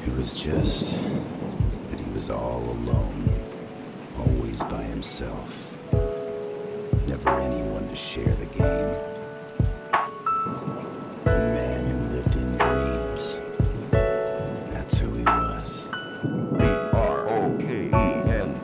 It was just that he was all alone, always by himself. Never anyone to share the game. A man who lived in dreams. That's who he was. Broken.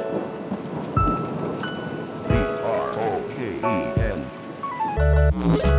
Broken.